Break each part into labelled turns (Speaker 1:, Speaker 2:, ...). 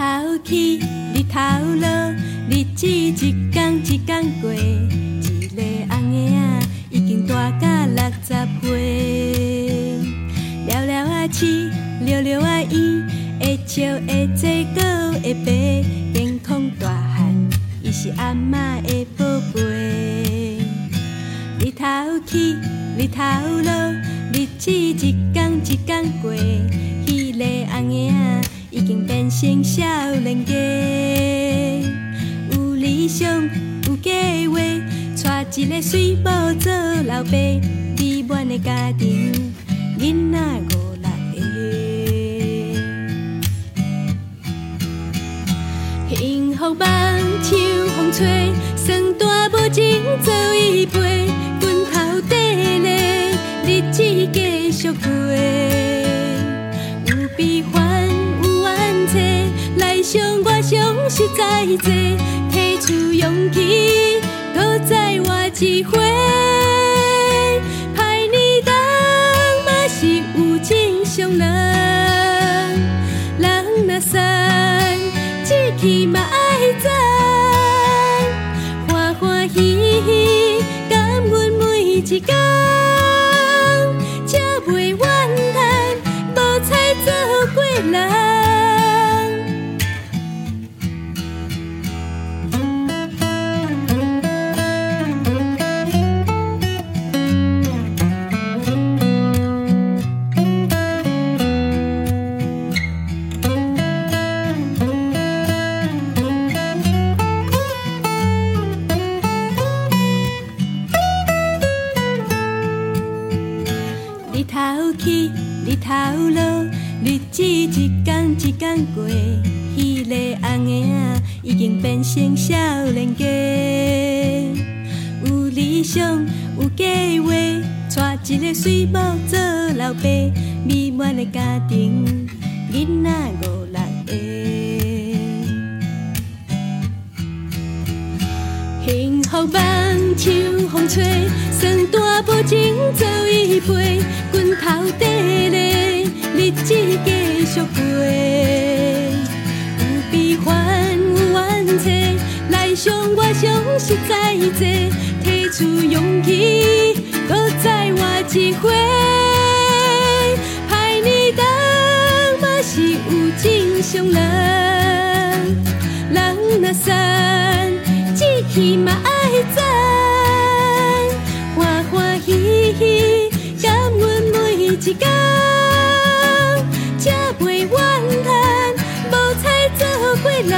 Speaker 1: 头起，日头落，日子一天一天过。一个红的仔已经大到60岁，了了啊饲，了了啊医，会笑会坐，搁会爬，健康大汉，伊是阿嬷的宝贝。日头起，日头落，日子一天一天过。迄个红的仔已经变成少年家，有理想，有计划，娶一个水某做老爸，美满的家庭，囡仔5、6个。幸福梦像风吹，算大无情做一杯，拳头底咧，日子继续过。有悲欢，有怨嗟，来相我相实在多，提出勇气，搁再活一回。歹年冬嘛是有正常人，人若散，志气嘛爱赞，欢欢喜喜，感恩每一天，才袂怨叹，无彩做过人。日头起，日头落，日子一天一天过。迄个红的仔已经变成少年家，有理想，有计划，娶一个水某做老爸，美满的家庭，囡仔5、6个。幸福梦像风吹，算大无情做一杯，拳头底咧，日子继续过。有悲欢，有怨嗟，来相我相实在多，提出勇气，搁再活一回。歹年冬嘛是有正常人，人若散，志气嘛爱赞，欢欢喜喜，感恩每一天，才袂怨叹，无彩做过人。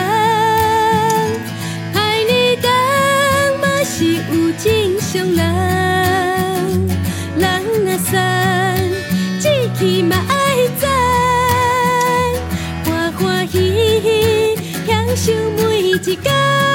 Speaker 1: 歹年冬嘛是有正常人，人若散，志气嘛爱赞，欢欢喜喜，享受每一天。